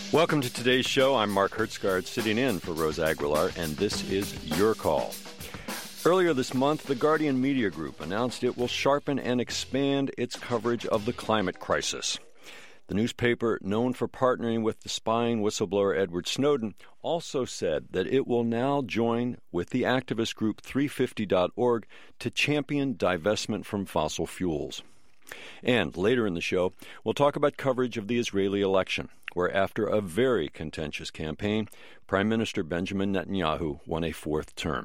Welcome to today's show. I'm Mark Hertzgaard, sitting in for Rose Aguilar, and this is Your Call. Earlier this month, the Guardian Media Group announced it will sharpen and expand its coverage of the climate crisis. The newspaper, known for partnering with the spying whistleblower Edward Snowden, also said that it will now join with the activist group 350.org to champion divestment from fossil fuels. And later in the show, we'll talk about coverage of the Israeli election, where after a very contentious campaign, Prime Minister Benjamin Netanyahu won a fourth term.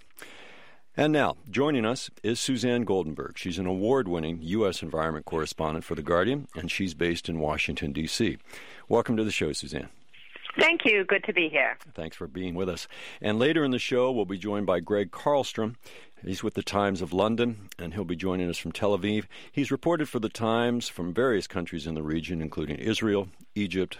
And now, joining us is Suzanne Goldenberg. She's an award-winning U.S. environment correspondent for The Guardian, and she's based in Washington, D.C. Welcome to the show, Suzanne. Thank you. Good to be here. Thanks for being with us. And later in the show, we'll be joined by Greg Carlstrom. He's with the Times of London, and he'll be joining us from Tel Aviv. He's reported for the Times from various countries in the region, including Israel, Egypt,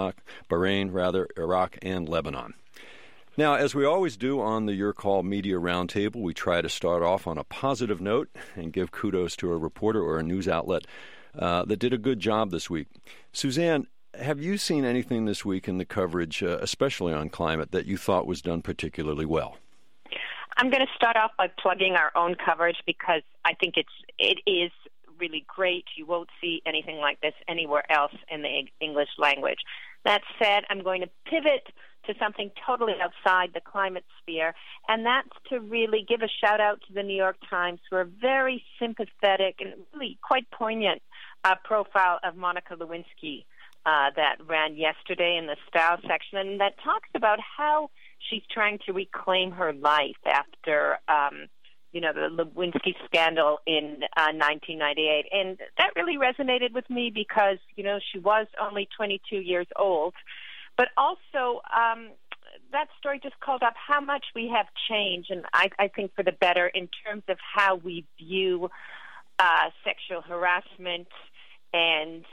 Bahrain, Iraq, and Lebanon. Now, as we always do on the Your Call Media Roundtable, we try to start off on a positive note and give kudos to a reporter or a news outlet that did a good job this week. Suzanne, have you seen anything this week in the coverage, especially on climate, that you thought was done particularly well? I'm going to start off by plugging our own coverage because I think it is really great. You won't see anything like this anywhere else in the English language. That said, I'm going to pivot to something totally outside the climate sphere, and that's to really give a shout-out to the New York Times for a very sympathetic and really quite poignant profile of Monica Lewinsky that ran yesterday in the Style section, and that talks about how she's trying to reclaim her life after, the Lewinsky scandal in 1998. And that really resonated with me because, she was only 22 years old. But also, that story just called up how much we have changed, and I think for the better, in terms of how we view sexual harassment and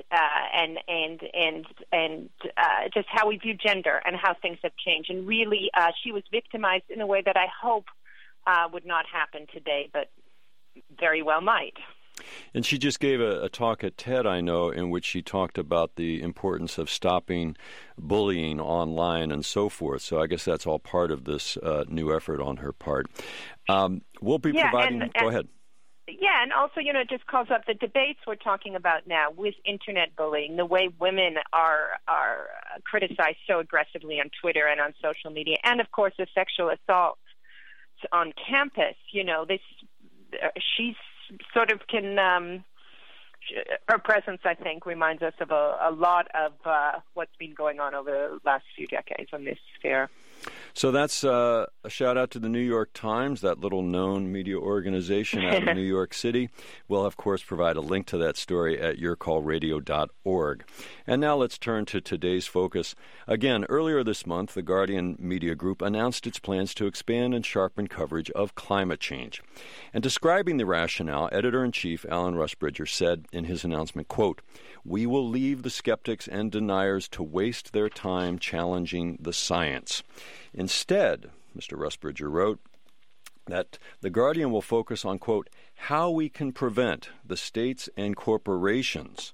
just how we view gender and how things have changed. And really, she was victimized in a way that I hope would not happen today, but very well might. And she just gave a talk at TED, I know, in which she talked about the importance of stopping bullying online and so forth. So I guess that's all part of this new effort on her part. We'll be providing... Go ahead. Yeah, and also, it just calls up the debates we're talking about now with Internet bullying, the way women are criticized so aggressively on Twitter and on social media, and, of course, the sexual assault on campus. She's sort of her presence, I think, reminds us of a lot of what's been going on over the last few decades on this sphere. So that's a shout-out to the New York Times, that little known media organization out of New York City. We'll, of course, provide a link to that story at yourcallradio.org. And now let's turn to today's focus. Again, earlier this month, the Guardian Media Group announced its plans to expand and sharpen coverage of climate change. And describing the rationale, Editor-in-Chief Alan Rusbridger said in his announcement, quote, "We will leave the skeptics and deniers to waste their time challenging the science. Instead," Mr. Rusbridger wrote, that the Guardian will focus on, quote, "how we can prevent the states and corporations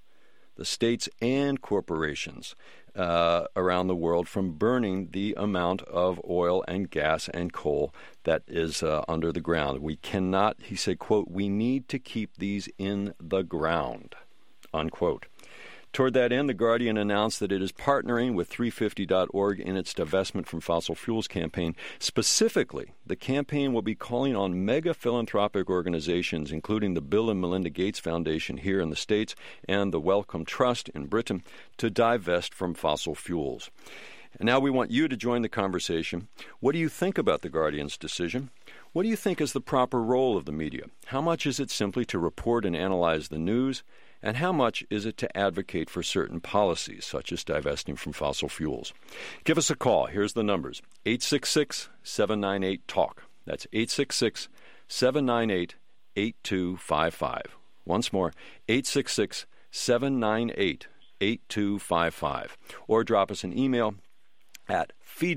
around the world from burning the amount of oil and gas and coal that is under the ground. We cannot," he said, quote, "we need to keep these in the ground," unquote. Toward that end, The Guardian announced that it is partnering with 350.org in its divestment from fossil fuels campaign. Specifically, the campaign will be calling on mega philanthropic organizations, including the Bill and Melinda Gates Foundation here in the States and the Wellcome Trust in Britain, to divest from fossil fuels. And now we want you to join the conversation. What do you think about The Guardian's decision? What do you think is the proper role of the media? How much is it simply to report and analyze the news? And how much is it to advocate for certain policies, such as divesting from fossil fuels? Give us a call. Here's the numbers. 866-798-TALK. That's 866-798-8255. Once more, 866-798-8255. Or drop us an email at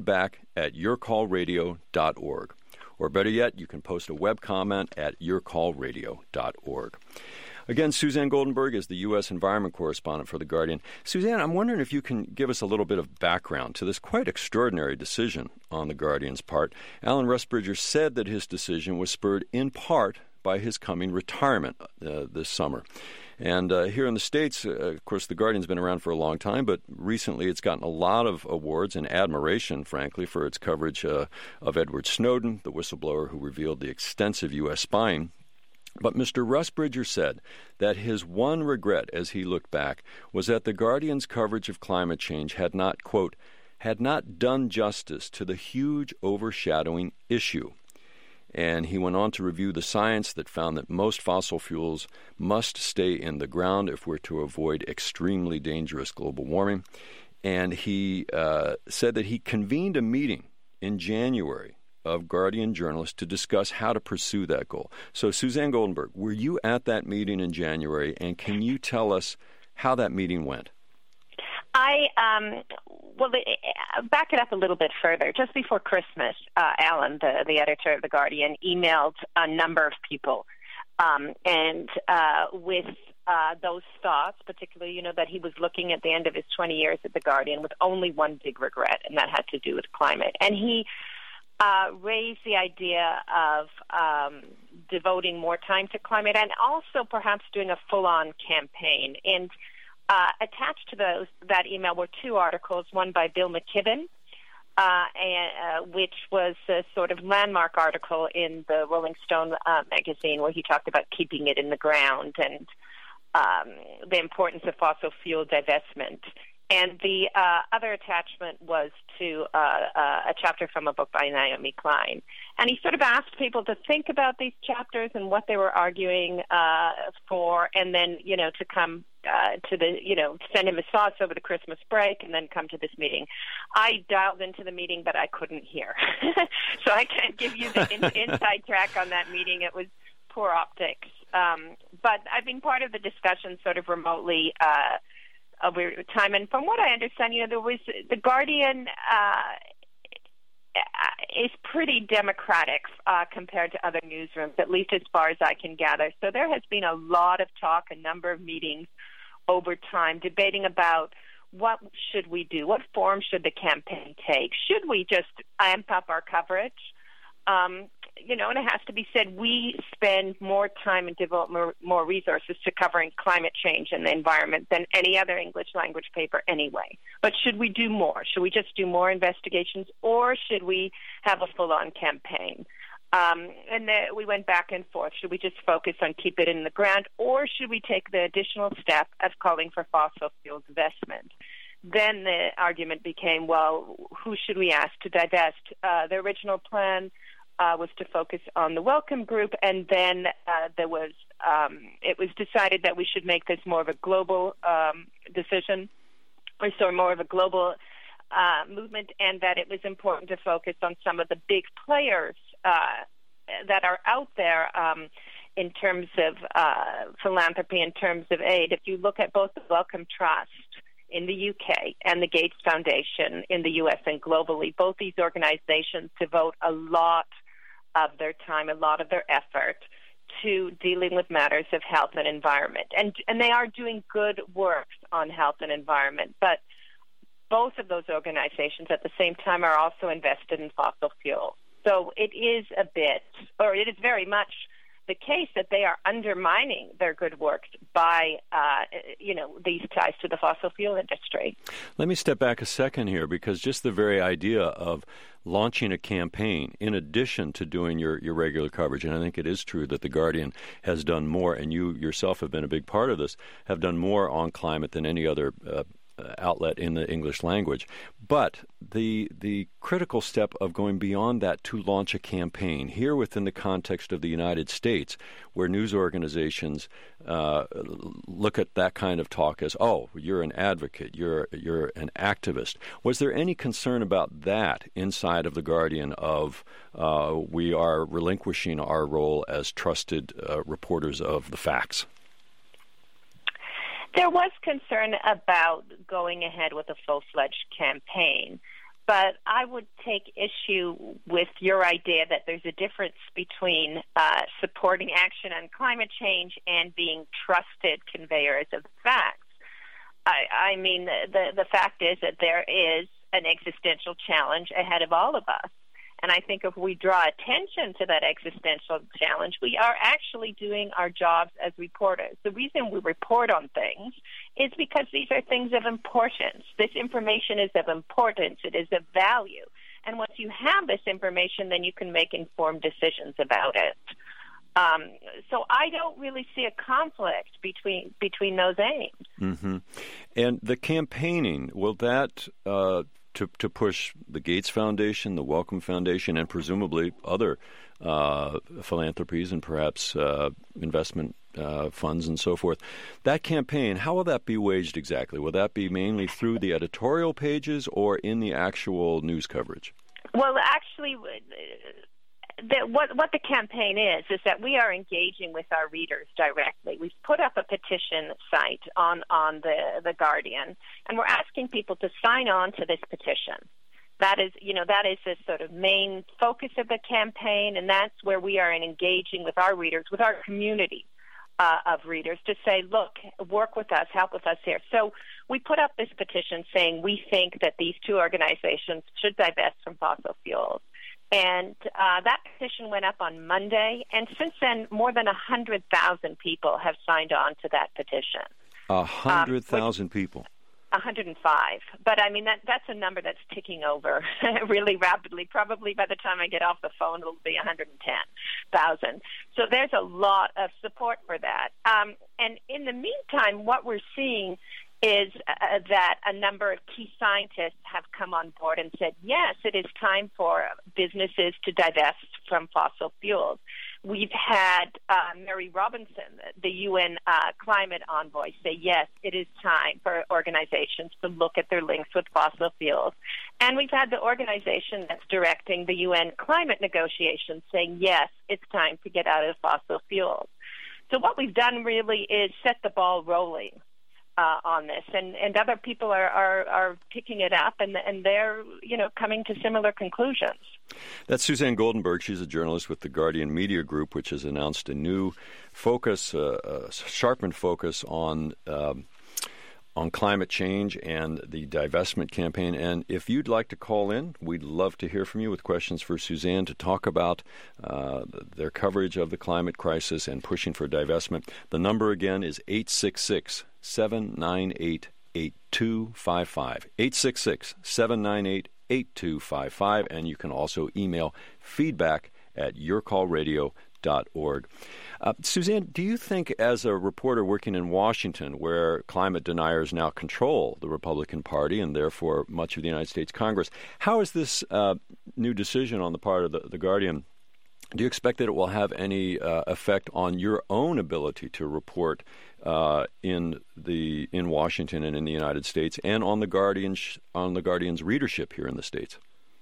feedback@yourcallradio.org. Or better yet, you can post a web comment at yourcallradio.org. Again, Suzanne Goldenberg is the U.S. environment correspondent for The Guardian. Suzanne, I'm wondering if you can give us a little bit of background to this quite extraordinary decision on The Guardian's part. Alan Rusbridger said that his decision was spurred in part by his coming retirement this summer. And here in the States, of course, The Guardian's been around for a long time, but recently it's gotten a lot of awards and admiration, frankly, for its coverage of Edward Snowden, the whistleblower who revealed the extensive U.S. spying. But Mr. Rusbridger said that his one regret as he looked back was that The Guardian's coverage of climate change had not, quote, had not done justice to the huge overshadowing issue. And he went on to review the science that found that most fossil fuels must stay in the ground if we're to avoid extremely dangerous global warming. And he said that he convened a meeting in January of Guardian journalists to discuss how to pursue that goal. So, Suzanne Goldenberg, were you at that meeting in January, and can you tell us how that meeting went? Back it up a little bit further. Just before Christmas, Alan, the editor of The Guardian, emailed a number of people, with those thoughts, particularly, that he was looking at the end of his 20 years at The Guardian with only one big regret, and that had to do with climate. And he raised the idea of devoting more time to climate and also perhaps doing a full-on campaign. And attached to that email were two articles, one by Bill McKibben, which was a sort of landmark article in the Rolling Stone magazine where he talked about keeping it in the ground and the importance of fossil fuel divestment. And the other attachment was to a chapter from a book by Naomi Klein. And he sort of asked people to think about these chapters and what they were arguing for, and then, to come to send him his thoughts over the Christmas break and then come to this meeting. I dialed into the meeting, but I couldn't hear. So I can't give you the inside track on that meeting. It was poor optics. But I've been part of the discussion sort of remotely over time, and from what I understand, there was The Guardian is pretty democratic compared to other newsrooms, at least as far as I can gather. So there has been a lot of talk, a number of meetings over time, debating about what should we do, what form should the campaign take, should we just amp up our coverage? And it has to be said, we spend more time and devote more resources to covering climate change and the environment than any other English language paper anyway. But should we do more? Should we just do more investigations, or should we have a full-on campaign? We went back and forth. Should we just focus on keep it in the ground, or should we take the additional step of calling for fossil fuel divestment? Then the argument became, well, who should we ask to divest? The original plan was to focus on the Wellcome Group, and then it was decided that we should make this more of a global decision, or so more of a global movement, and that it was important to focus on some of the big players that are out there in terms of philanthropy, in terms of aid. If you look at both the Wellcome Trust in the UK and the Gates Foundation in the US and globally, both these organizations devote a lot of their time, a lot of their effort to dealing with matters of health and environment. And they are doing good work on health and environment, but both of those organizations at the same time are also invested in fossil fuels. So it is it is very much the case that they are undermining their good work by, these ties to the fossil fuel industry. Let me step back a second here, because just the very idea of launching a campaign in addition to doing your regular coverage, and I think it is true that The Guardian has done more, and you yourself have been a big part of this, have done more on climate than any other outlet in the English language. But the critical step of going beyond that to launch a campaign here within the context of the United States, where news organizations look at that kind of talk as, oh, you're an advocate, you're an activist. Was there any concern about that inside of The Guardian of we are relinquishing our role as trusted reporters of the facts? There was concern about going ahead with a full-fledged campaign. But I would take issue with your idea that there's a difference between supporting action on climate change and being trusted conveyors of facts. I mean, the fact is that there is an existential challenge ahead of all of us. And I think if we draw attention to that existential challenge, we are actually doing our jobs as reporters. The reason we report on things is because these are things of importance. This information is of importance. It is of value. And once you have this information, then you can make informed decisions about it. So I don't really see a conflict between those aims. Mm-hmm. And the campaigning, will that to push the Gates Foundation, the Wellcome Foundation, and presumably other philanthropies and perhaps investment funds and so forth, that campaign, how will that be waged exactly? Will that be mainly through the editorial pages or in the actual news coverage? Well, actually, what the campaign is that we are engaging with our readers directly. We've put up a petition site on the Guardian, and we're asking people to sign on to this petition. That is the sort of main focus of the campaign, and that's where we are engaging with our readers, with our community of readers, to say, look, work with us, help with us here. So we put up this petition saying we think that these two organizations should divest from fossil fuels. And that petition went up on Monday, and since then, more than 100,000 people have signed on to that petition. 100,000 people? 105. But, I mean, that's a number that's ticking over really rapidly. Probably by the time I get off the phone, it'll be 110,000. So there's a lot of support for that. And in the meantime, what we're seeing is that a number of key scientists have come on board and said, yes, it is time for businesses to divest from fossil fuels. We've had Mary Robinson, the UN climate envoy, say, yes, it is time for organizations to look at their links with fossil fuels. And we've had the organization that's directing the UN climate negotiations saying, yes, it's time to get out of fossil fuels. So what we've done really is set the ball rolling on this, and other people are picking it up, and they're coming to similar conclusions. That's Suzanne Goldenberg. She's a journalist with the Guardian Media Group, which has announced a new focus, sharpened focus on climate change and the divestment campaign. And if you'd like to call in, we'd love to hear from you with questions for Suzanne to talk about their coverage of the climate crisis and pushing for divestment. The number again is 866-798-8255. 866-798-8255. And you can also email feedback@yourcallradio.org. Suzanne, do you think, as a reporter working in Washington, where climate deniers now control the Republican Party and therefore much of the United States Congress, how is this new decision on the part of the Guardian, do you expect that it will have any effect on your own ability to report in Washington and in the United States, and on the Guardian's readership here in the States?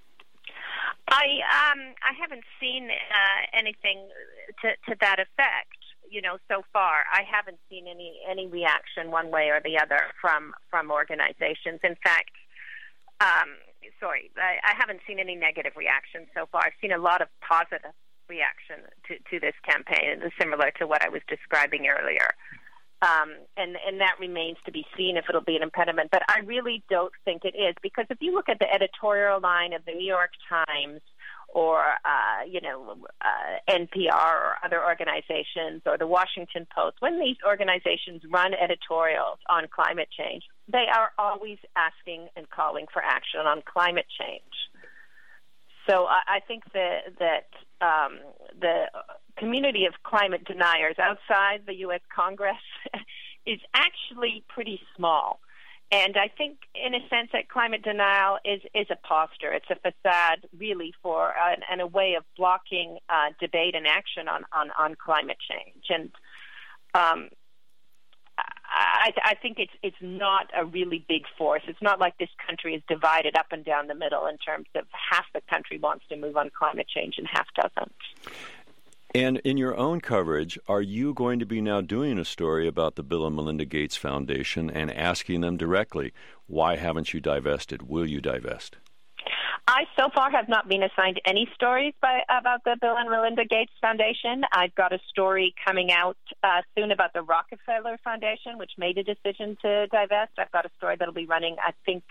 I haven't seen anything to that effect, so far. I haven't seen any reaction one way or the other from organizations. In fact, I haven't seen any negative reaction so far. I've seen a lot of positive reaction to this campaign, similar to what I was describing earlier. And that remains to be seen if it'll be an impediment. But I really don't think it is, because if you look at the editorial line of the New York Times or, NPR or other organizations, or the Washington Post, when these organizations run editorials on climate change, they are always asking and calling for action on climate change. So I think that the community of climate deniers outside the U.S. Congress is actually pretty small. And I think, in a sense, that climate denial is a posture. It's a facade, really, for and a way of blocking debate and action on climate change. And I think it's not a really big force. It's not like this country is divided up and down the middle in terms of half the country wants to move on climate change and half doesn't. And in your own coverage, are you going to be now doing a story about the Bill and Melinda Gates Foundation and asking them directly, why haven't you divested? Will you divest? I so far have not been assigned any stories about the Bill and Melinda Gates Foundation. I've got a story coming out soon about the Rockefeller Foundation, which made a decision to divest. I've got a story that'll be running, I think,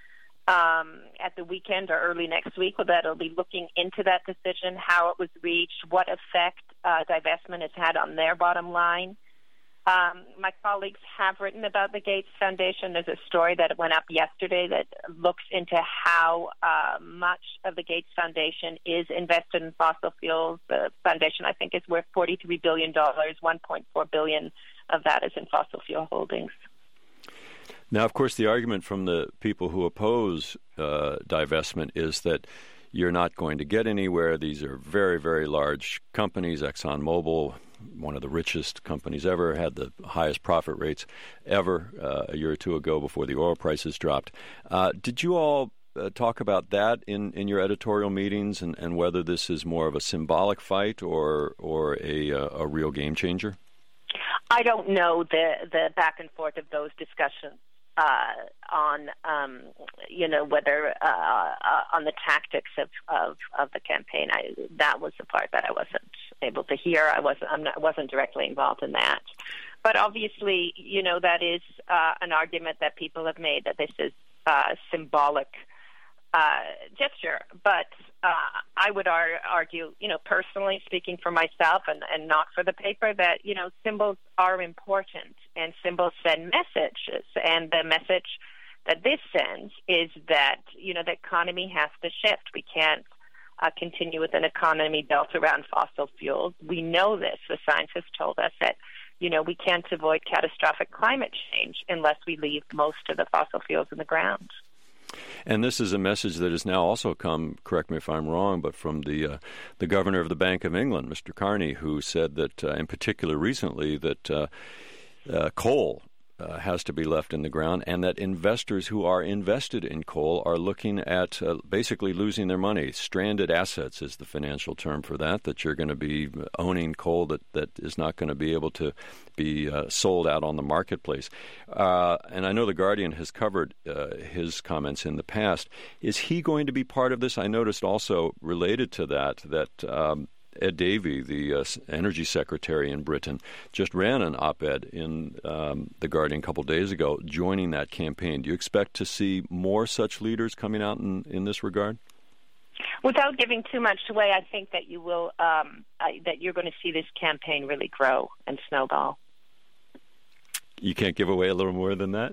at the weekend or early next week, that'll be looking into that decision, how it was reached, what effect divestment has had on their bottom line. My colleagues have written about the Gates Foundation. There's a story that went up yesterday that looks into how much of the Gates Foundation is invested in fossil fuels. The foundation, I think, is worth $43 billion. $1.4 billion of that is in fossil fuel holdings. Now, of course, the argument from the people who oppose divestment is that you're not going to get anywhere. These are very, very large companies. ExxonMobil, one of the richest companies ever, had the highest profit rates ever a year or two ago before the oil prices dropped. Did you all talk about that in your editorial meetings and whether this is more of a symbolic fight or a real game changer? I don't know the back and forth of those discussions on whether on the tactics of the campaign. That was the part that I wasn't able to hear. I wasn't directly involved in that. But obviously, that is an argument that people have made, that this is a symbolic gesture. But I would argue, personally speaking for myself and not for the paper, that, symbols are important and symbols send messages. And the message that this sends is that, the economy has to shift. We can't continue with an economy built around fossil fuels. We know this. The scientists told us that, we can't avoid catastrophic climate change unless we leave most of the fossil fuels in the ground. And this is a message that has now also come, correct me if I'm wrong, but from the governor of the Bank of England, Mr. Carney, who said that, in particular recently, that coal has to be left in the ground, and that investors who are invested in coal are looking at basically losing their money. Stranded assets is the financial term for that you're going to be owning coal that is not going to be able to be sold out on the marketplace. And I know The Guardian has covered his comments in the past. Is he going to be part of this? I noticed also related to that Ed Davey, the energy secretary in Britain, just ran an op-ed in The Guardian a couple of days ago joining that campaign. Do you expect to see more such leaders coming out in this regard? Without giving too much away, I think that you will that you're going to see this campaign really grow and snowball. You can't give away a little more than that?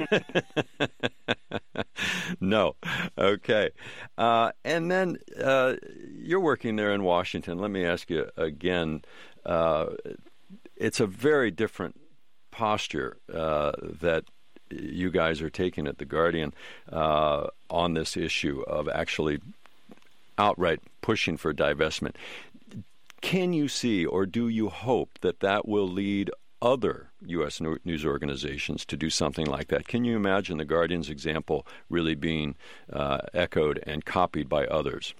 No. Okay. And then you're working there in Washington. Let me ask you again. It's a very different posture that you guys are taking at The Guardian on this issue of actually outright pushing for divestment. Can you see, or do you hope that will lead other U.S. news organizations to do something like that? Can you imagine The Guardian's example really being echoed and copied by others?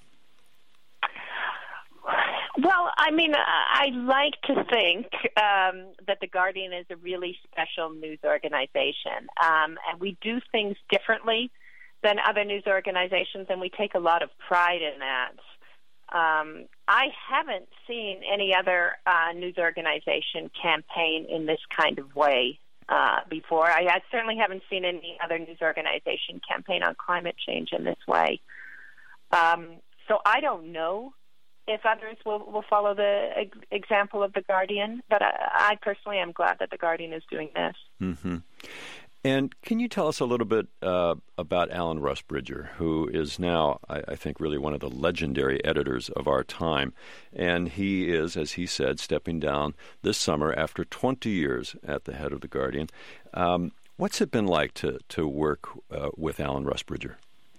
Well, I mean, I like to think that The Guardian is a really special news organization, and we do things differently than other news organizations, and we take a lot of pride in that. I haven't seen any other news organization campaign in this kind of way before. I certainly haven't seen any other news organization campaign on climate change in this way. So I don't know if others will follow the example of The Guardian, but I personally am glad that The Guardian is doing this. Mm-hmm. And can you tell us a little bit about Alan Rusbridger, who is now, I think, really one of the legendary editors of our time. And he is, as he said, stepping down this summer after 20 years at the head of The Guardian. What's it been like to work with Alan Rusbridger?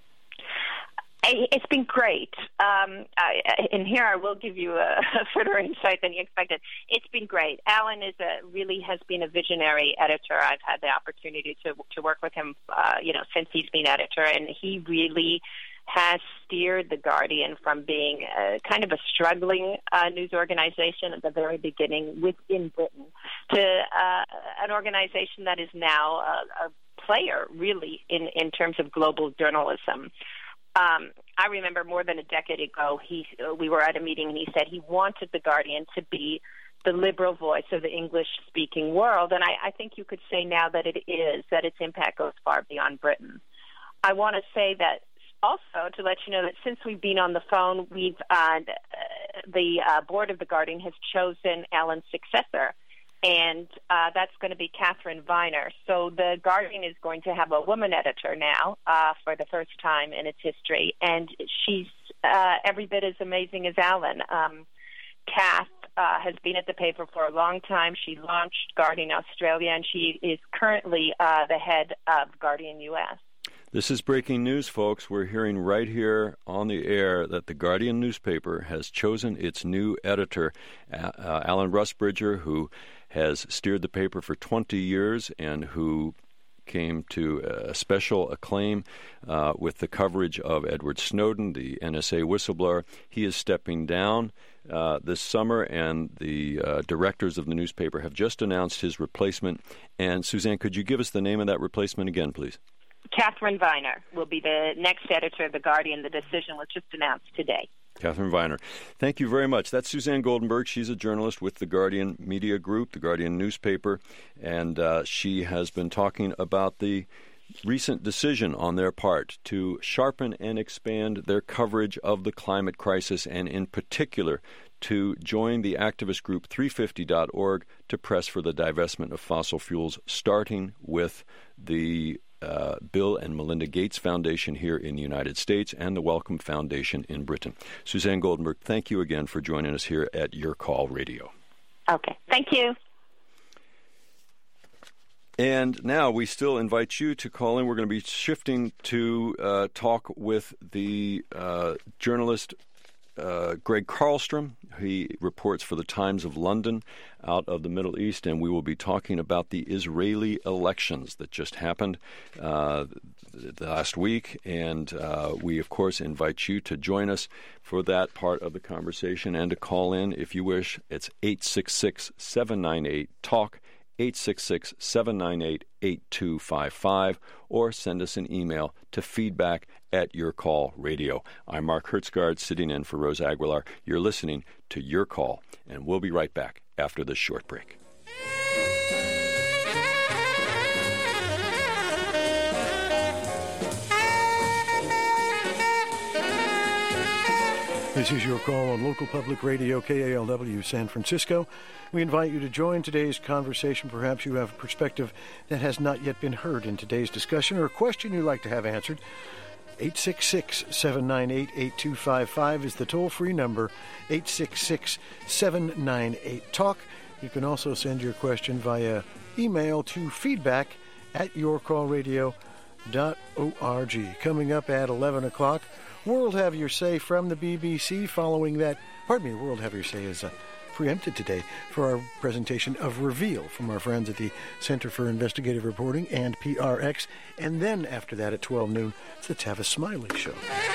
It's been great. And here I will give you a further insight than you expected. It's been great. Alan really has been a visionary editor. I've had the opportunity to work with him, since he's been editor, and he really has steered The Guardian from being kind of a struggling news organization at the very beginning within Britain to an organization that is now a player, really, in terms of global journalism. I remember more than a decade ago, we were at a meeting, and he said he wanted The Guardian to be the liberal voice of the English-speaking world, and I think you could say now that it is, that its impact goes far beyond Britain. I want to say that also to let you know that since we've been on the phone, the board of The Guardian has chosen Alan's successor, and that's going to be Catherine Viner. So The Guardian is going to have a woman editor now for the first time in its history, and she's every bit as amazing as Alan. Kath has been at the paper for a long time. She launched Guardian Australia, and she is currently the head of Guardian US. This is breaking news, folks. We're hearing right here on the air that the Guardian newspaper has chosen its new editor, Alan Rusbridger, who has steered the paper for 20 years and who came to a special acclaim with the coverage of Edward Snowden, the NSA whistleblower. He is stepping down this summer, and the directors of the newspaper have just announced his replacement. And Suzanne, could you give us the name of that replacement again, please? Catherine Viner will be the next editor of The Guardian. The decision was just announced today. Catherine Viner. Thank you very much. That's Suzanne Goldenberg. She's a journalist with the Guardian Media Group, the Guardian newspaper, and she has been talking about the recent decision on their part to sharpen and expand their coverage of the climate crisis, and in particular to join the activist group 350.org to press for the divestment of fossil fuels, starting with the Bill and Melinda Gates Foundation here in the United States and the Wellcome Foundation in Britain. Suzanne Goldenberg, thank you again for joining us here at Your Call Radio. Okay, thank you. And now we still invite you to call in. We're going to be shifting to talk with the journalist Greg Carlstrom. He reports for the Times of London out of the Middle East, and we will be talking about the Israeli elections that just happened last week. And we, of course, invite you to join us for that part of the conversation and to call in if you wish. It's 866-798-TALK, 866-798-8255, or send us an email to feedback@YourCallRadio. I'm Mark Hertzgaard, sitting in for Rose Aguilar. You're listening to Your Call, and we'll be right back after this short break. This is Your Call on local public radio, KALW San Francisco. We invite you to join today's conversation. Perhaps you have a perspective that has not yet been heard in today's discussion, or a question you'd like to have answered. 866-798-8255 is the toll-free number, 866-798-TALK. You can also send your question via email to feedback@yourcallradio.org. Coming up at 11 o'clock, World Have Your Say from the BBC. Following that, World Have Your Say is preempted today for our presentation of Reveal from our friends at the Center for Investigative Reporting and PRX. And then after that at 12 noon, it's the Tavis Smiley Show.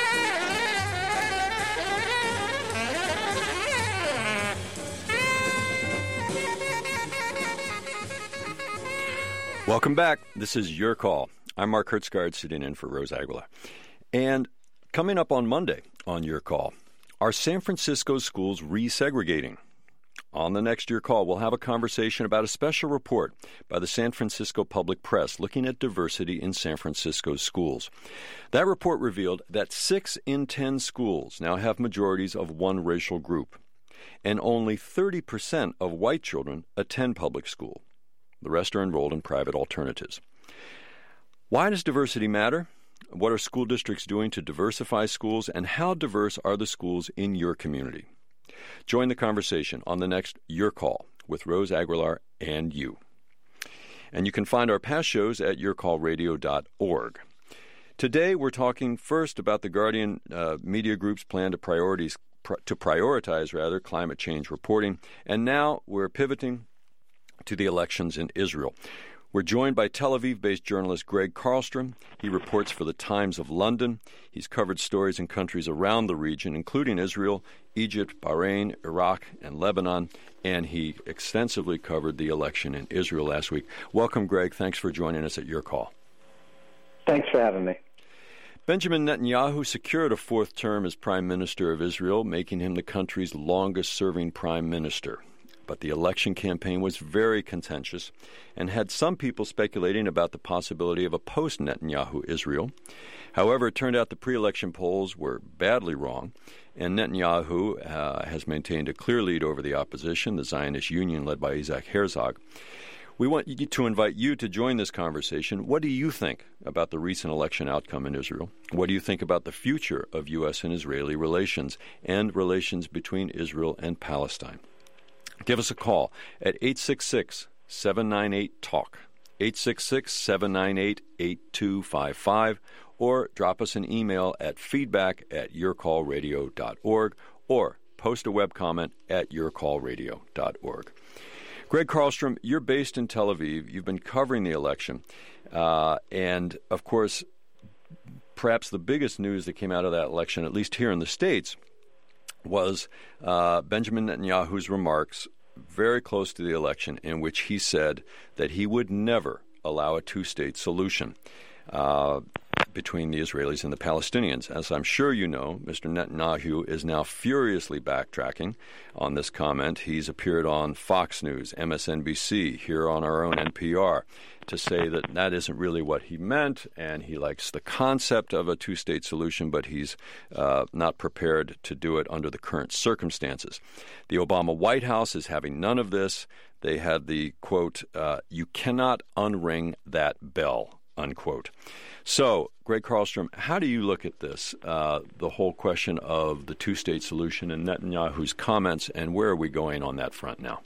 Welcome back. This is Your Call. I'm Mark Hertzgaard, sitting in for Rose Aguilar. And coming up on Monday on Your Call, are San Francisco schools resegregating? On the next Your Call, we'll have a conversation about a special report by the San Francisco Public Press looking at diversity in San Francisco's schools. That report revealed that 6 in 10 schools now have majorities of one racial group, and only 30% of white children attend public school. The rest are enrolled in private alternatives. Why does diversity matter? What are school districts doing to diversify schools, and how diverse are the schools in your community? Join the conversation on the next Your Call with Rose Aguilar and you. And you can find our past shows at yourcallradio.org. Today we're talking first about the Guardian Media Group's plan to prioritize climate change reporting, and now we're pivoting to the elections in Israel. We're joined by Tel Aviv-based journalist Greg Carlstrom. He reports for the Times of London. He's covered stories in countries around the region, including Israel, Egypt, Bahrain, Iraq, and Lebanon, and he extensively covered the election in Israel last week. Welcome, Greg. Thanks for joining us at Your Call. Thanks for having me. Benjamin Netanyahu secured a fourth term as Prime Minister of Israel, making him the country's longest-serving Prime Minister. But the election campaign was very contentious and had some people speculating about the possibility of a post-Netanyahu Israel. However, it turned out the pre-election polls were badly wrong, and Netanyahu has maintained a clear lead over the opposition, the Zionist Union led by Isaac Herzog. We want to invite you to join this conversation. What do you think about the recent election outcome in Israel? What do you think about the future of U.S. and Israeli relations and relations between Israel and Palestine? Give us a call at 866-798-TALK, 866-798-8255, or drop us an email at feedback@yourcallradio.org, or post a web comment at yourcallradio.org. Greg Carlstrom, you're based in Tel Aviv. You've been covering the election. And, of course, perhaps the biggest news that came out of that election, at least here in the States, was Benjamin Netanyahu's remarks very close to the election in which he said that he would never allow a two-state solution between the Israelis and the Palestinians. As I'm sure you know, Mr. Netanyahu is now furiously backtracking on this comment. He's appeared on Fox News, MSNBC, here on our own NPR, to say that that isn't really what he meant, and he likes the concept of a two-state solution, but he's not prepared to do it under the current circumstances. The Obama White House is having none of this. They had the, quote, "you cannot unring that bell," unquote. So, Greg Carlstrom, how do you look at this, the whole question of the two-state solution and Netanyahu's comments, and where are we going on that front now?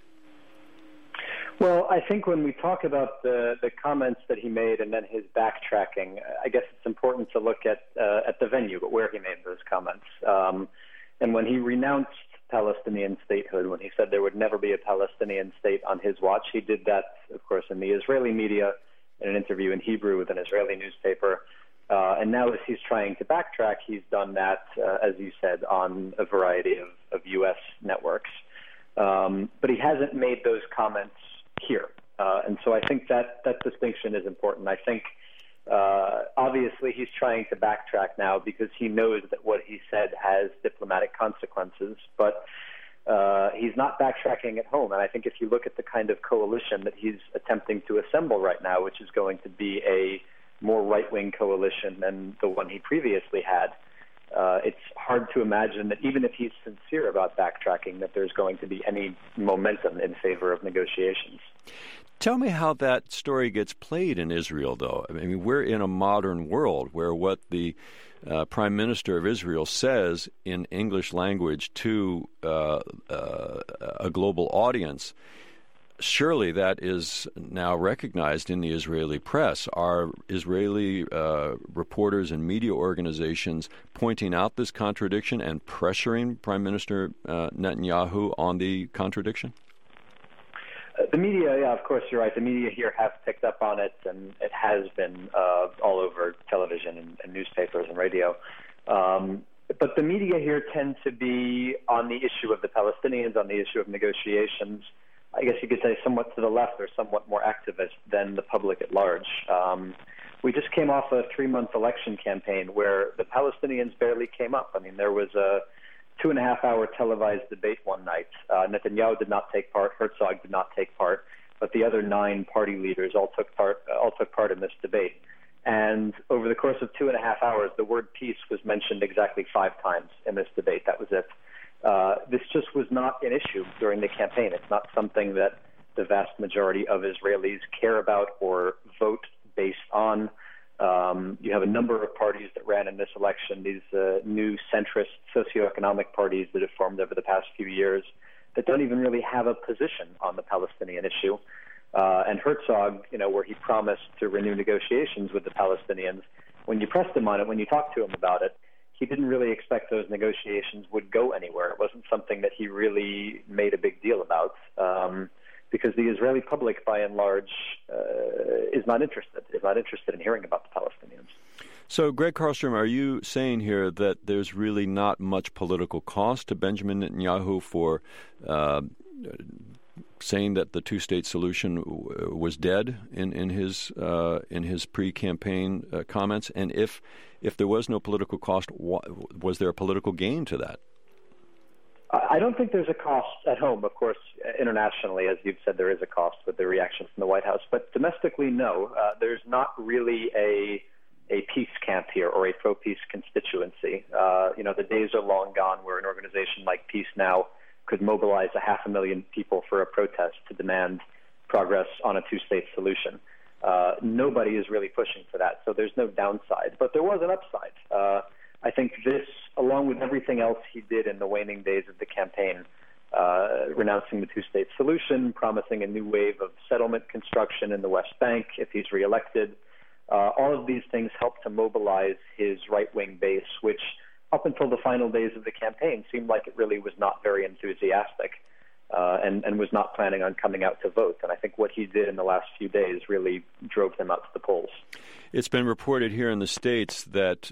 Well, I think when we talk about the comments that he made and then his backtracking, I guess it's important to look at the venue, but where he made those comments. And when he renounced Palestinian statehood, when he said there would never be a Palestinian state on his watch, he did that, of course, in the Israeli media, in an interview in Hebrew with an Israeli newspaper. And now as he's trying to backtrack, he's done that, as you said, on a variety of U.S. networks. But he hasn't made those comments here. And so I think that distinction is important. I think, obviously, he's trying to backtrack now because he knows that what he said has diplomatic consequences. But he's not backtracking at home. And I think if you look at the kind of coalition that he's attempting to assemble right now, which is going to be a more right-wing coalition than the one he previously had, it's hard to imagine that even if he's sincere about backtracking, that there's going to be any momentum in favor of negotiations. Tell me how that story gets played in Israel, though. I mean, we're in a modern world where what the Prime Minister of Israel says in English language to a global audience, surely that is now recognized in the Israeli press. Are Israeli reporters and media organizations pointing out this contradiction and pressuring Prime Minister Netanyahu on the contradiction? The media, yeah, of course, you're right. The media here have picked up on it, and it has been all over television and newspapers and radio. But the media here tend to be on the issue of the Palestinians, on the issue of negotiations. I guess you could say somewhat to the left or somewhat more activist than the public at large. We just came off a 3-month election campaign where the Palestinians barely came up. I mean, there was a 2.5-hour televised debate one night. Netanyahu did not take part. Herzog did not take part. But the other 9 party leaders all took part in this debate. And over the course of 2.5 hours, the word peace was mentioned exactly 5 times in this debate. That was it. This just was not an issue during the campaign. It's not something that the vast majority of Israelis care about or vote based on. You have a number of parties that ran in this election, these new centrist socioeconomic parties that have formed over the past few years that don't even really have a position on the Palestinian issue. And Herzog, where he promised to renew negotiations with the Palestinians, when you pressed him on it, when you talked to him about it, he didn't really expect those negotiations would go anywhere. It wasn't something that he really made a big deal about. Because the Israeli public, by and large, is not interested in hearing about the Palestinians. So, Greg Carlstrom, are you saying here that there's really not much political cost to Benjamin Netanyahu for saying that the two-state solution was dead in his pre-campaign comments? And if there was no political cost, was there a political gain to that? I don't think there's a cost at home. Of course, internationally, as you've said, there is a cost with the reaction from the White House. But domestically, no. There's not really a peace camp here or a pro-peace constituency. The days are long gone where an organization like Peace Now could mobilize 500,000 people for a protest to demand progress on a two-state solution. Nobody is really pushing for that, so there's no downside. But there was an upside. I think this, along with everything else he did in the waning days of the campaign, renouncing the two-state solution, promising a new wave of settlement construction in the West Bank if he's reelected, all of these things helped to mobilize his right-wing base, which up until the final days of the campaign seemed like it really was not very enthusiastic and was not planning on coming out to vote. And I think what he did in the last few days really drove them out to the polls. It's been reported here in the States that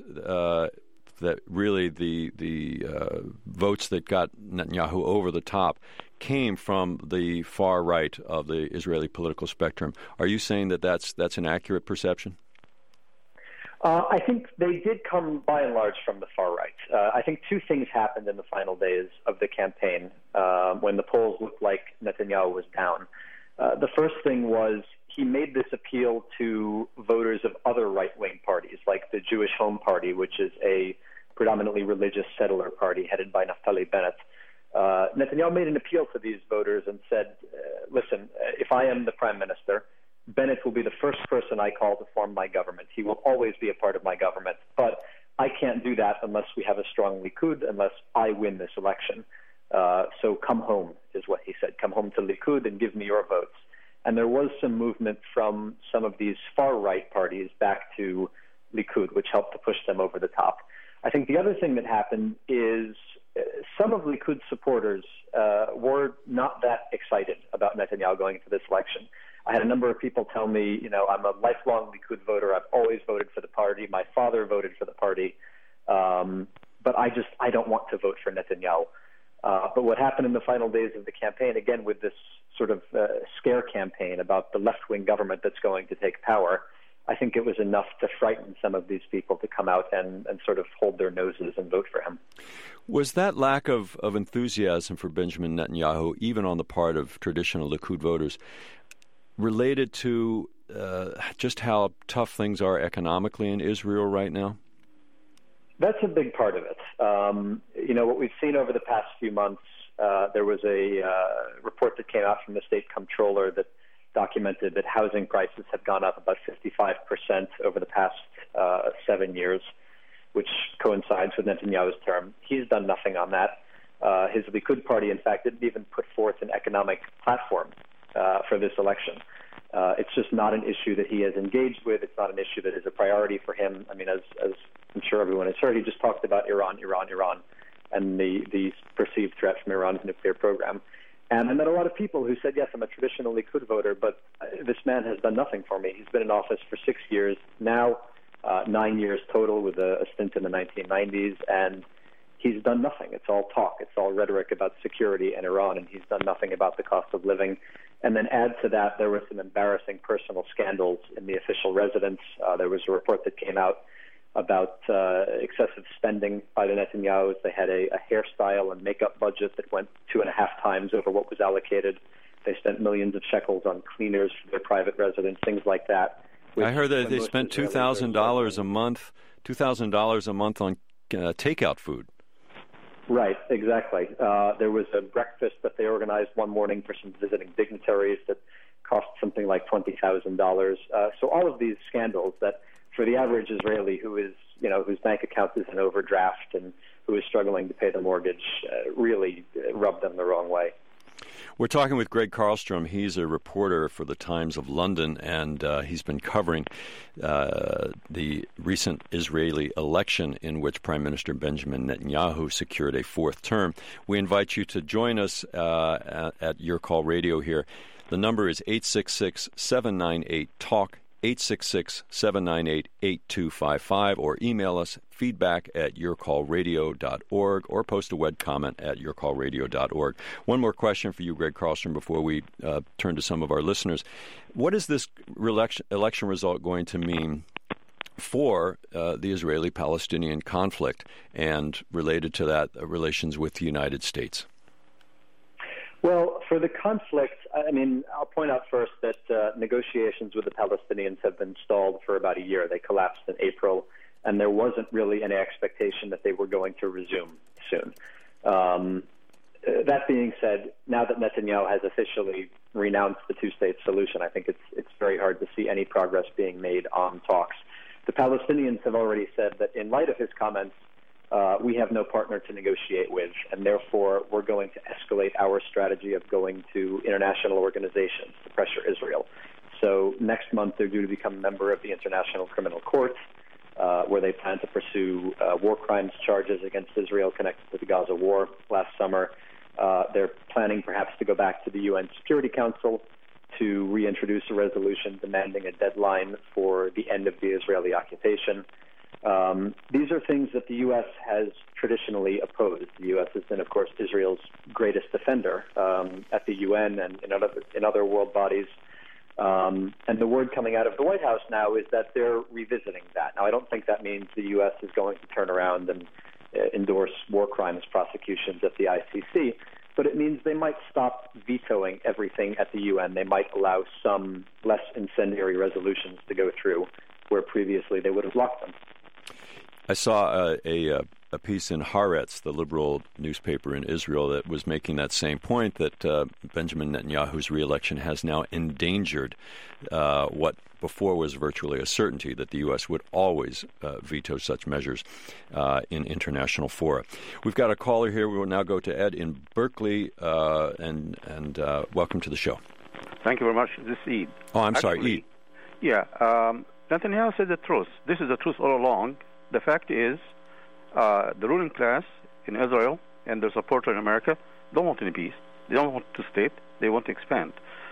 really the votes that got Netanyahu over the top came from the far right of the Israeli political spectrum. Are you saying that that's an accurate perception? I think they did come, by and large, from the far right. I think two things happened in the final days of the campaign when the polls looked like Netanyahu was down. The first thing was he made this appeal to voters of other right-wing parties, like the Jewish Home Party, which is a predominantly religious settler party headed by Naftali Bennett. Netanyahu made an appeal to these voters and said, listen, if I am the prime minister, Bennett will be the first person I call to form my government. He will always be a part of my government. But I can't do that unless we have a strong Likud, unless I win this election. So come home, is what he said. Come home to Likud and give me your votes. And there was some movement from some of these far-right parties back to Likud, which helped to push them over the top. I think the other thing that happened is some of Likud supporters were not that excited about Netanyahu going into this election. I had a number of people tell me, I'm a lifelong Likud voter. I've always voted for the party. My father voted for the party. But I don't want to vote for Netanyahu. But what happened in the final days of the campaign, again, with this sort of scare campaign about the left-wing government that's going to take power, I think it was enough to frighten some of these people to come out and sort of hold their noses and vote for him. Was that lack of enthusiasm for Benjamin Netanyahu, even on the part of traditional Likud voters, related to just how tough things are economically in Israel right now? That's a big part of it. What we've seen over the past few months, there was a report that came out from the state comptroller that documented that housing prices have gone up about 55% over the past 7 years, which coincides with Netanyahu's term. He's done nothing on that. His Likud party, in fact, didn't even put forth an economic platform for this election. It's just not an issue that he has engaged with. It's not an issue that is a priority for him. I mean, as I'm sure everyone has heard, he just talked about Iran, and the perceived threat from Iran's nuclear program. And I met a lot of people who said, yes, I'm a traditional Likud voter, but this man has done nothing for me. He's been in office for 6 years now, 9 years total with a stint in the 1990s, and he's done nothing. It's all talk. It's all rhetoric about security and Iran, and he's done nothing about the cost of living. And then add to that, there were some embarrassing personal scandals in the official residence. There was a report that came out about excessive spending by the Netanyahus. They had a hairstyle and makeup budget that went 2.5 times over what was allocated. They spent millions of shekels on cleaners for their private residence, things like that. I heard that they spent $2,000 a month, $2,000 a month on takeout food. Right, exactly. There was a breakfast that they organized one morning for some visiting dignitaries that cost something like $20,000. So all of these scandals that, for the average Israeli who is, whose bank account is in overdraft and who is struggling to pay the mortgage, really rub them the wrong way. We're talking with Greg Carlstrom. He's a reporter for the Times of London, and he's been covering the recent Israeli election in which Prime Minister Benjamin Netanyahu secured a fourth term. We invite you to join us at Your Call Radio here. The number is 866-798-TALK, 866-798-8255, or email us feedback@yourcallradio.org, or post a web comment at yourcallradio.org. One more question for you, Greg Carlstrom, before we turn to some of our listeners. What is this election result going to mean for the Israeli-Palestinian conflict, and related to that, relations with the United States? Well, for the conflict, I mean, I'll point out first that negotiations with the Palestinians have been stalled for about a year. They collapsed in April, and there wasn't really any expectation that they were going to resume soon. That being said, now that Netanyahu has officially renounced the two-state solution, I think it's very hard to see any progress being made on talks. The Palestinians have already said that in light of his comments, we have no partner to negotiate with, and therefore we're going to escalate our strategy of going to international organizations to pressure Israel. So next month they're due to become a member of the International Criminal Court, where they plan to pursue war crimes charges against Israel connected to the Gaza war last summer. They're planning perhaps to go back to the UN Security Council to reintroduce a resolution demanding a deadline for the end of the Israeli occupation. These are things that the U.S. has traditionally opposed. The U.S. has been, of course, Israel's greatest defender at the UN and in other world bodies. And the word coming out of the White House now is that they're revisiting that. Now, I don't think that means the U.S. is going to turn around and endorse war crimes prosecutions at the ICC, but it means they might stop vetoing everything at the UN. They might allow some less incendiary resolutions to go through where previously they would have blocked them. I saw a piece in Haaretz, the liberal newspaper in Israel, that was making that same point, that Benjamin Netanyahu's reelection has now endangered what before was virtually a certainty, that the U.S. would always veto such measures in international fora. We've got a caller here. We will now go to Ed in Berkeley, and welcome to the show. Thank you very much. This is Ed. Oh, I'm sorry, Ed. Yeah, Netanyahu said the truth. This is the truth all along. The fact is, the ruling class in Israel and their supporters in America don't want any peace. They don't want to state. They want to expand.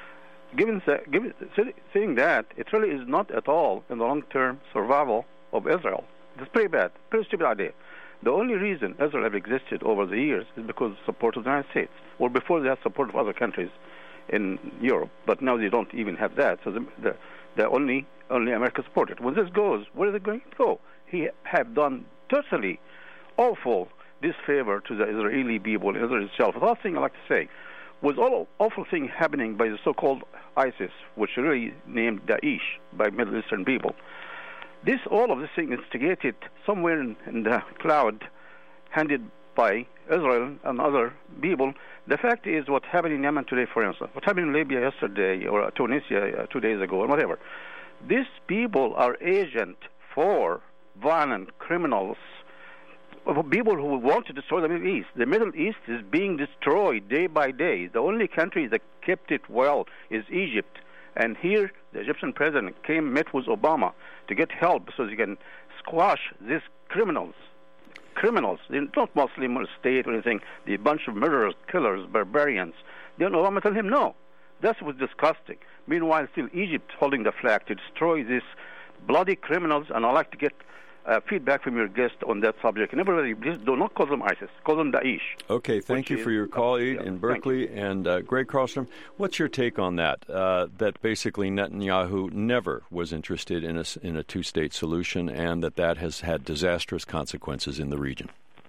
Saying that, it really is not at all in the long-term survival of Israel. It's pretty bad, pretty stupid idea. The only reason Israel have existed over the years is because of support of the United States. Well, before they had support of other countries in Europe, but now they don't even have that. So the only America supported. When this goes, where are they going to go? He have done totally awful disfavor to the Israeli people, Israel itself. The last thing I like to say was all awful thing happening by the so-called ISIS, which really named Daesh by Middle Eastern people. All of this thing instigated somewhere in the cloud, handed by Israel and other people. The fact is, what happened in Yemen today, for instance, what happened in Libya yesterday, or Tunisia 2 days ago, or whatever. These people are agent for violent criminals, people who want to destroy the Middle East. The Middle East is being destroyed day by day. The only country that kept it well is Egypt. And here, the Egyptian president met with Obama to get help so he can squash these criminals. They're not Muslim or state or anything. They're a bunch of murderers, killers, barbarians. Then Obama told him no. That was disgusting. Meanwhile, still Egypt holding the flag to destroy these bloody criminals. And I'd like to get feedback from your guest on that subject. And everybody, please do not call them ISIS. Call them Daesh. Okay, thank you for your call, Ed, in Berkeley. And Greg Carlstrom, what's your take on that? That basically Netanyahu never was interested in a two-state solution, and that has had disastrous consequences in the region.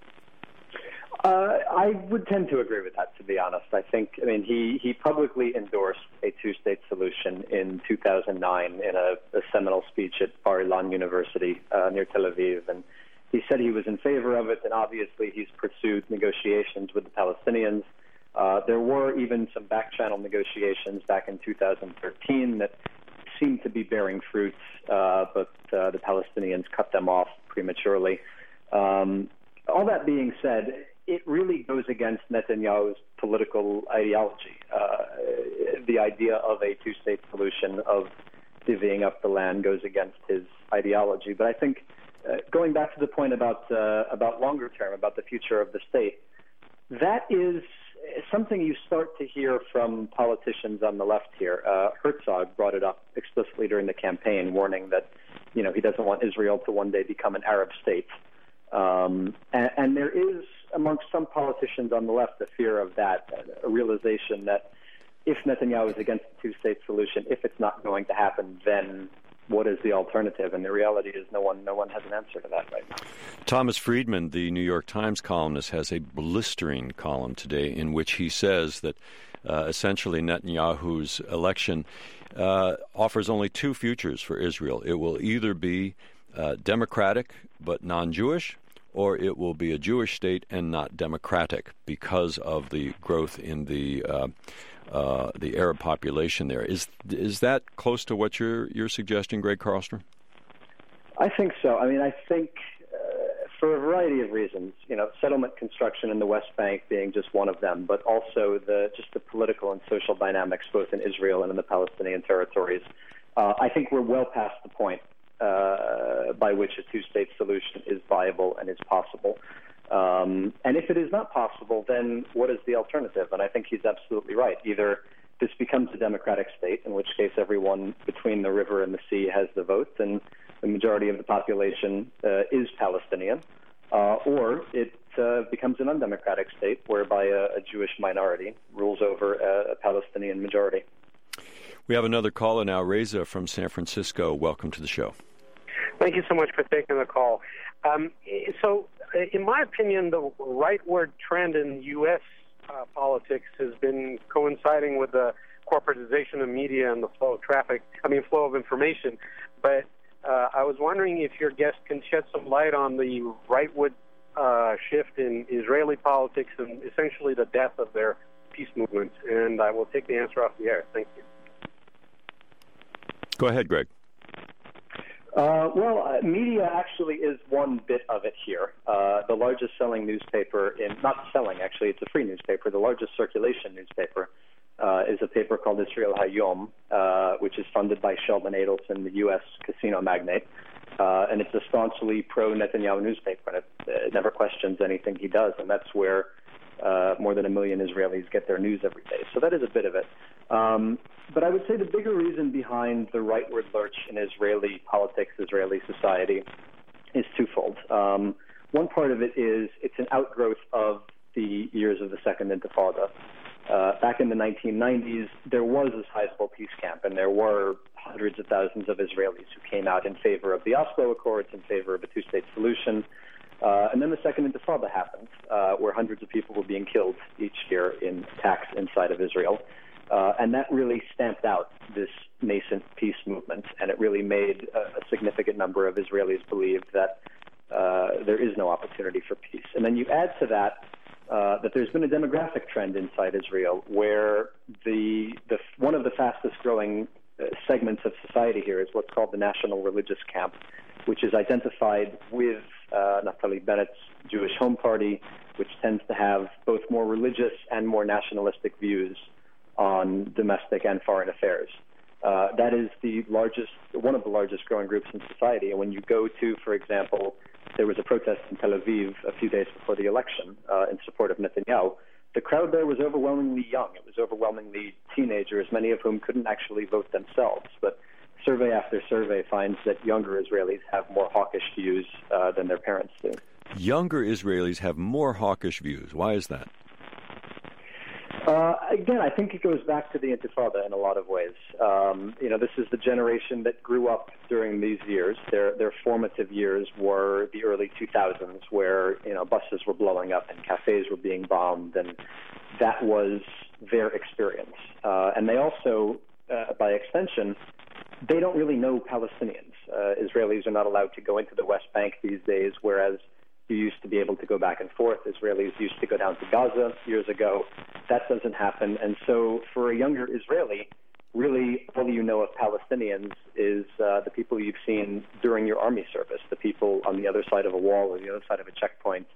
I would tend to agree with that, to be honest. I mean, he publicly endorsed a two-state solution in 2009 in a seminal speech at Bar-Ilan University near Tel Aviv, and he said he was in favor of it, and obviously he's pursued negotiations with the Palestinians. There were even some back-channel negotiations back in 2013 that seemed to be bearing fruits, but the Palestinians cut them off prematurely. All that being said, it really goes against Netanyahu's political ideology. The idea of a two-state solution, of divvying up the land, goes against his ideology. But I think going back to the point about longer term, about the future of the state, that is something you start to hear from politicians on the left here. Herzog brought it up explicitly during the campaign, warning that, he doesn't want Israel to one day become an Arab state. And there is, amongst some politicians on the left, a fear of that, a realization that if Netanyahu is against the two-state solution, if it's not going to happen, then what is the alternative? And the reality is no one has an answer to that right now. Thomas Friedman, the New York Times columnist, has a blistering column today in which he says that essentially Netanyahu's election offers only two futures for Israel. It will either be democratic but non-Jewish, or it will be a Jewish state and not democratic because of the growth in the Arab population there. Is that close to what you're suggesting, Greg Carlstrom? I think so. I mean, I think for a variety of reasons, settlement construction in the West Bank being just one of them, but also the political and social dynamics both in Israel and in the Palestinian territories. I think we're well past the point by which a two-state solution is viable and is possible. And if it is not possible, then what is the alternative? And I think he's absolutely right. Either this becomes a democratic state, in which case everyone between the river and the sea has the vote, and the majority of the population is Palestinian, or it becomes an undemocratic state whereby a Jewish minority rules over a Palestinian majority. We have another caller now, Reza from San Francisco. Welcome to the show. Thank you so much for taking the call. So, in my opinion, the rightward trend in U.S. Politics has been coinciding with the corporatization of media and the flow of information. But I was wondering if your guest can shed some light on the rightward shift in Israeli politics and essentially the death of their peace movement. And I will take the answer off the air. Thank you. Go ahead, Greg. Media actually is one bit of it here. The largest selling newspaper it's a free newspaper. The largest circulation newspaper is a paper called Israel Hayom, which is funded by Sheldon Adelson, the U.S. casino magnate. And it's a staunchly pro-Netanyahu newspaper, and it never questions anything he does. And that's where more than 1 million Israelis get their news every day. So that is a bit of it. But I would say the bigger reason behind the rightward lurch in Israeli politics, Israeli society, is twofold. One part of it is it's an outgrowth of the years of the Second Intifada. Back in the 1990s, there was a sizable peace camp, and there were hundreds of thousands of Israelis who came out in favor of the Oslo Accords, in favor of a two-state solution. And then the Second Intifada happened, where hundreds of people were being killed each year in attacks inside of Israel. And that really stamped out this nascent peace movement, and it really made a significant number of Israelis believe that there is no opportunity for peace. And then you add to that that there's been a demographic trend inside Israel where one of the fastest growing segments of society here is what's called the National Religious Camp, which is identified with Naftali Bennett's Jewish Home Party, which tends to have both more religious and more nationalistic views on domestic and foreign affairs. That is one of the largest growing groups in society. And when you go to, for example, there was a protest in Tel Aviv a few days before the election in support of Netanyahu, the crowd there was overwhelmingly young. It was overwhelmingly teenagers, many of whom couldn't actually vote themselves. But survey after survey finds that younger Israelis have more hawkish views than their parents do. Younger Israelis have more hawkish views. Why is that? Again, I think it goes back to the Intifada in a lot of ways. This is the generation that grew up during these years. Their formative years were the early 2000s, where buses were blowing up and cafes were being bombed, and that was their experience. And they also, by extension, they don't really know Palestinians. Israelis are not allowed to go into the West Bank these days, whereas you used to be able to go back and forth. Israelis used to go down to Gaza years ago. That doesn't happen. And so for a younger Israeli, really all you know of Palestinians is the people you've seen during your army service, the people on the other side of a wall or the other side of a checkpoint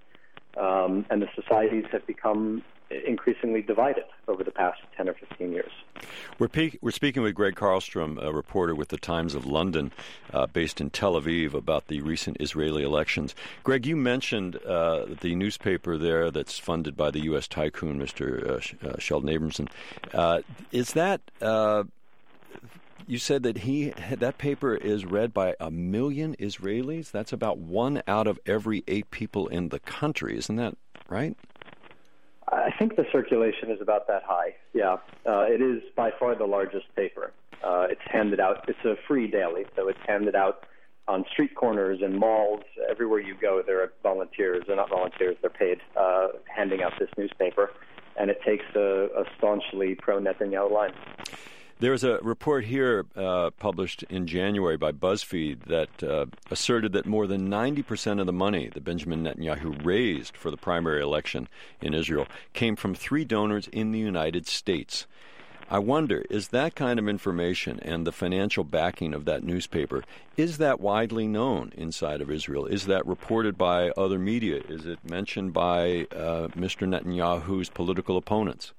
and the societies have become increasingly divided over the past 10 or 15 years. We're speaking with Greg Carlstrom, a reporter with the Times of London, based in Tel Aviv, about the recent Israeli elections. Greg, you mentioned the newspaper there that's funded by the U.S. tycoon, Mr. Sheldon Abrahamson. Is that... You said that that paper is read by 1 million Israelis? That's about 1 out of every 8 people in the country. Isn't that right? I think the circulation is about that high, yeah. It is by far the largest paper. It's handed out. It's a free daily, so it's handed out on street corners and malls. Everywhere you go, there are volunteers. They're not volunteers, they're paid, handing out this newspaper. And it takes a staunchly pro-Netanyahu line. There's a report here published in January by BuzzFeed that asserted that more than 90% of the money that Benjamin Netanyahu raised for the primary election in Israel came from 3 donors in the United States. I wonder, is that kind of information and the financial backing of that newspaper, is that widely known inside of Israel? Is that reported by other media? Is it mentioned by Mr. Netanyahu's political opponents?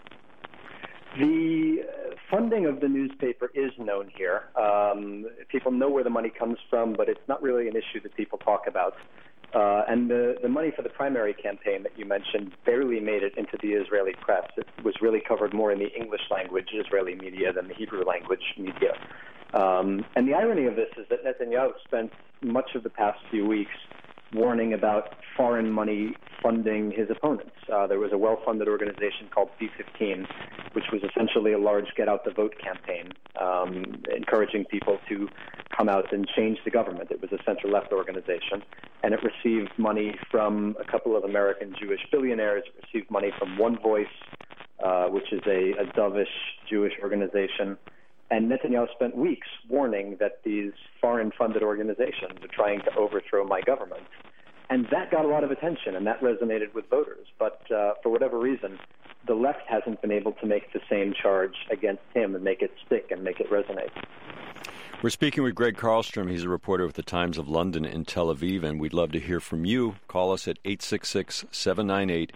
The funding of the newspaper is known here. People know where the money comes from, but it's not really an issue that people talk about. And the money for the primary campaign that you mentioned barely made it into the Israeli press. It was really covered more in the English language Israeli media than the Hebrew language media. And the irony of this is that Netanyahu spent much of the past few weeks warning about foreign money funding his opponents. There was a well-funded organization called C15, which was essentially a large get-out-the-vote campaign, encouraging people to come out and change the government. It was a center-left organization, and it received money from a couple of American Jewish billionaires. It received money from One Voice, which is a dovish Jewish organization. And Netanyahu spent weeks warning that these foreign-funded organizations are trying to overthrow my government. And that got a lot of attention, and that resonated with voters. But for whatever reason, the left hasn't been able to make the same charge against him and make it stick and make it resonate. We're speaking with Greg Carlstrom. He's a reporter with the Times of London in Tel Aviv, and we'd love to hear from you. Call us at 866-798-8255.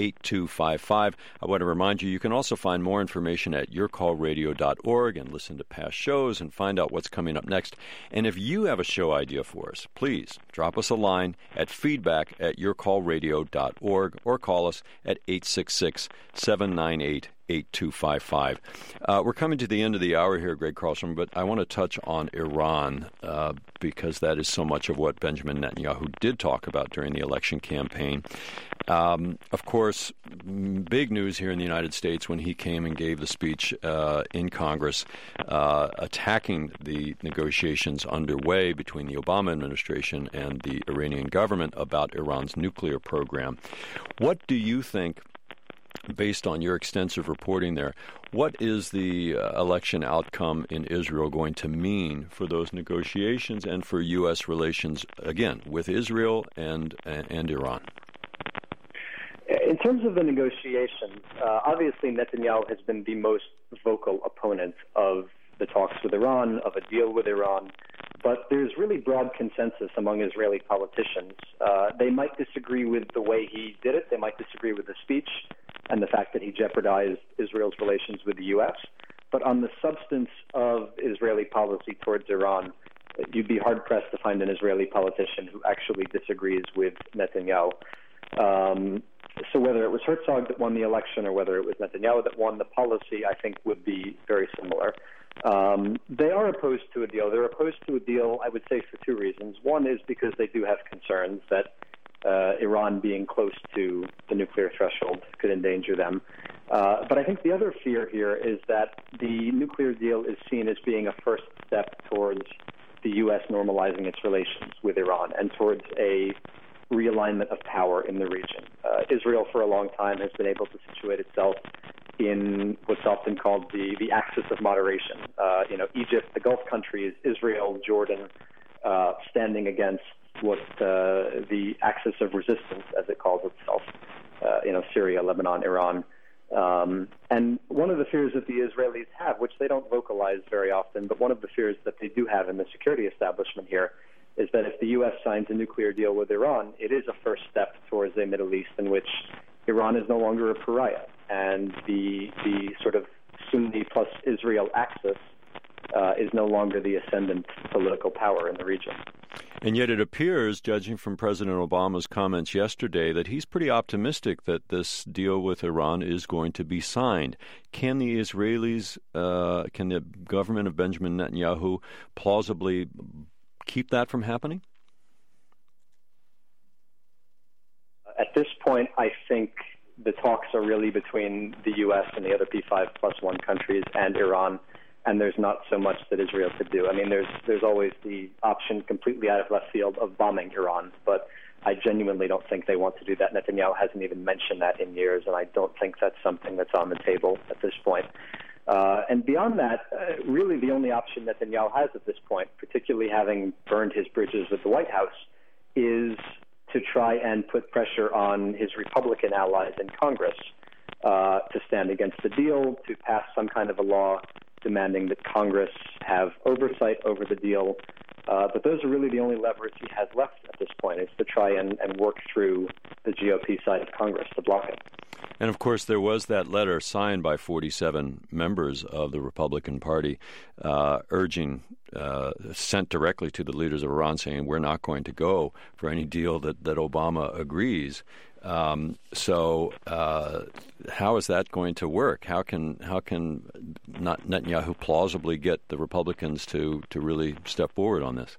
I want to remind you, you can also find more information at yourcallradio.org and listen to past shows and find out what's coming up next. And if you have a show idea for us, please drop us a line at feedback@yourcallradio.org or call us at 866-798-8255. We're coming to the end of the hour here, Greg Carlstrom, but I want to touch on Iran because that is so much of what Benjamin Netanyahu did talk about during the election campaign. Of course, big news here in the United States when he came and gave the speech in Congress attacking the negotiations underway between the Obama administration and the Iranian government about Iran's nuclear program. What do you think, based on your extensive reporting there, what is the election outcome in Israel going to mean for those negotiations and for U.S. relations, again, with Israel and Iran? In terms of the negotiations, obviously Netanyahu has been the most vocal opponent of the talks with Iran, of a deal with Iran, but there's really broad consensus among Israeli politicians. They might disagree with the way he did it. They might disagree with the speech and the fact that he jeopardized Israel's relations with the U.S., but on the substance of Israeli policy towards Iran, you'd be hard-pressed to find an Israeli politician who actually disagrees with Netanyahu. So whether it was Herzog that won the election or whether it was Netanyahu that won, the policy, I think, would be very similar. They are opposed to a deal. They're opposed to a deal, I would say, for 2 reasons. One is because they do have concerns that Iran being close to the nuclear threshold could endanger them. But I think the other fear here is that the nuclear deal is seen as being a first step towards the U.S. normalizing its relations with Iran and towards a realignment of power in the region. Israel, for a long time, has been able to situate itself in what's often called the axis of moderation. Egypt, the Gulf countries, Israel, Jordan, standing against what the axis of resistance, as it calls itself, Syria, Lebanon, Iran. And one of the fears that the Israelis have, which they don't vocalize very often, but one of the fears that they do have in the security establishment here, is that if the U.S. signs a nuclear deal with Iran, it is a first step towards a Middle East in which Iran is no longer a pariah, and the sort of Sunni plus Israel axis is no longer the ascendant political power in the region. And yet it appears, judging from President Obama's comments yesterday, that he's pretty optimistic that this deal with Iran is going to be signed. Can the Israelis, can the government of Benjamin Netanyahu plausibly keep that from happening? At this point, I think the talks are really between the U.S. and the other P5+1 countries and Iran, and there's not so much that Israel could do. I mean, there's always the option completely out of left field of bombing Iran, but I genuinely don't think they want to do that. Netanyahu hasn't even mentioned that in years, and I don't think that's something that's on the table at this point. And beyond that, really the only option Netanyahu has at this point, particularly having burned his bridges with the White House, is to try and put pressure on his Republican allies in Congress to stand against the deal, to pass some kind of a law demanding that Congress have oversight over the deal. But those are really the only levers he has left at this point, is to try and work through the GOP side of Congress to block it. And, of course, there was that letter signed by 47 members of the Republican Party sent directly to the leaders of Iran saying we're not going to go for any deal that Obama agrees. So how is that going to work? How can not Netanyahu plausibly get the Republicans to really step forward on this?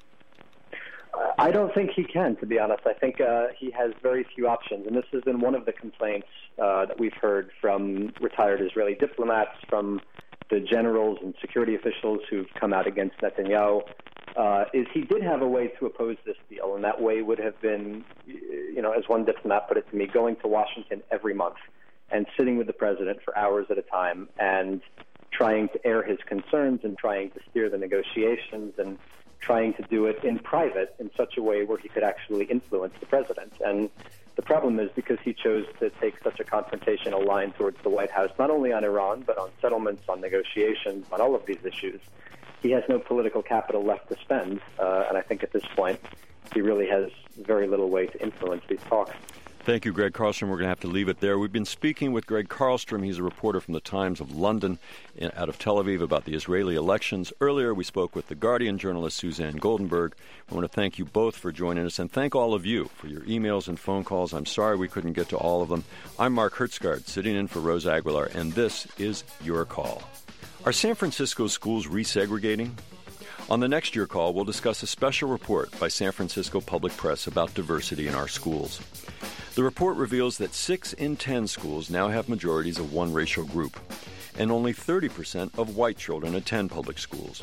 I don't think he can, to be honest. I think he has very few options, and this has been one of the complaints that we've heard from retired Israeli diplomats, from the generals and security officials who've come out against Netanyahu, is he did have a way to oppose this deal, and that way would have been, as one diplomat put it to me, going to Washington every month and sitting with the president for hours at a time and trying to air his concerns and trying to steer the negotiations and trying to do it in private in such a way where he could actually influence the president. And the problem is, because he chose to take such a confrontational line towards the White House, not only on Iran, but on settlements, on negotiations, on all of these issues, he has no political capital left to spend. And I think at this point, he really has very little way to influence these talks. Thank you, Greg Carlstrom. We're going to have to leave it there. We've been speaking with Greg Carlstrom. He's a reporter from the Times of London out of Tel Aviv about the Israeli elections. Earlier, we spoke with The Guardian journalist Suzanne Goldenberg. I want to thank you both for joining us, and thank all of you for your emails and phone calls. I'm sorry we couldn't get to all of them. I'm Mark Hertzgaard, sitting in for Rose Aguilar, and this is Your Call. Are San Francisco schools resegregating? On the next Your Call, we'll discuss a special report by San Francisco Public Press about diversity in our schools. The report reveals that 6 in 10 schools now have majorities of one racial group, and only 30% of white children attend public schools.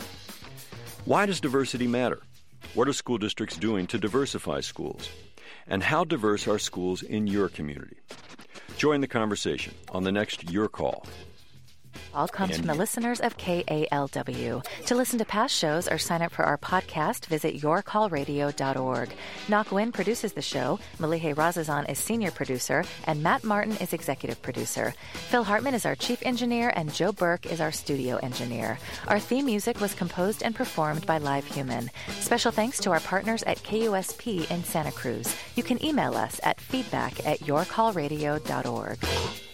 Why does diversity matter? What are school districts doing to diversify schools? And how diverse are schools in your community? Join the conversation on the next Your Call. All comes from the listeners of KALW. To listen to past shows or sign up for our podcast, visit yourcallradio.org. Nak Win produces the show, Malihe Razazan is senior producer, and Matt Martin is executive producer. Phil Hartman is our chief engineer, and Joe Burke is our studio engineer. Our theme music was composed and performed by Live Human. Special thanks to our partners at KUSP in Santa Cruz. You can email us at feedback@yourcallradio.org.